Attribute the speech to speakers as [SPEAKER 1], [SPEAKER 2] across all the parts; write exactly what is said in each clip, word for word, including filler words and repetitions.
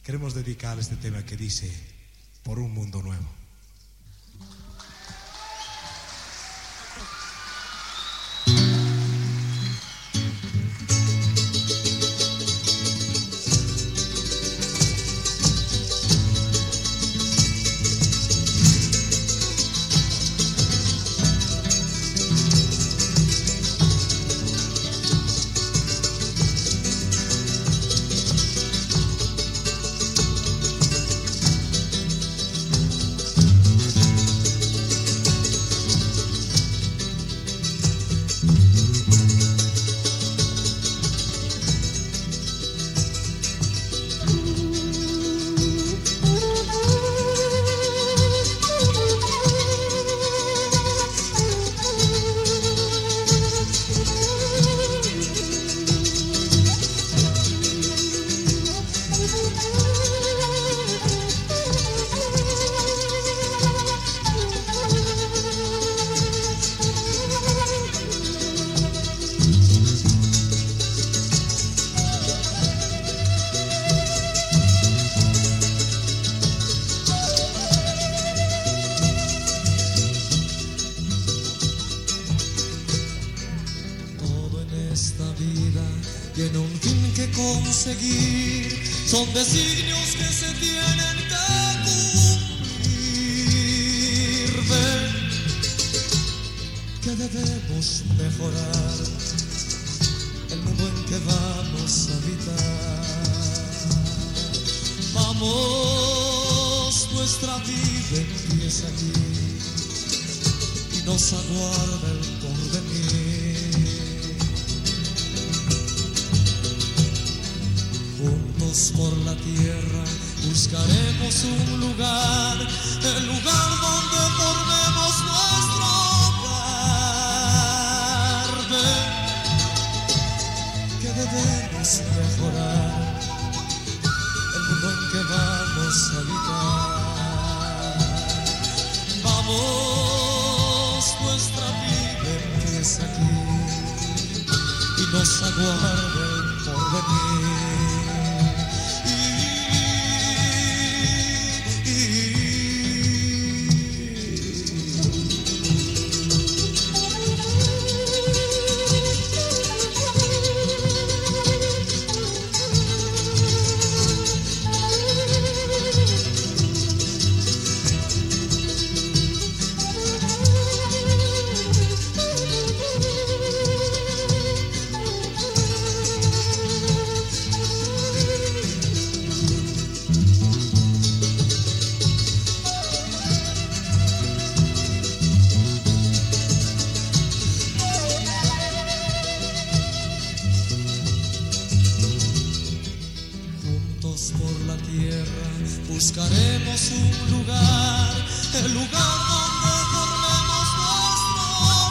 [SPEAKER 1] queremos dedicar este tema que dice Por un mundo nuevo.
[SPEAKER 2] Tiene un fin que conseguir, son designios que se tienen que cumplir. Ven, que debemos mejorar el mundo en que vamos a habitar. Vamos, nuestra vida empieza aquí y nos aguarda el porvenir. Juntos por la tierra buscaremos un lugar, el lugar donde formemos nuestro hogar. Ven, que debemos mejorar el mundo en que vamos a habitar. Vamos, nuestra vida empieza aquí y nos aguarda el porvenir. Por la tierra buscaremos un lugar, el lugar donde formemos nuestro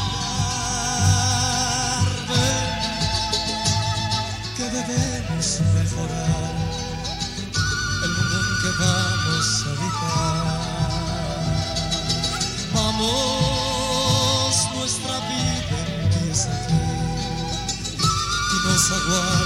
[SPEAKER 2] hogar. Ven, que debemos mejorar el mundo en que vamos a habitar. Vamos, nuestra vida empieza aquí y nos aguarda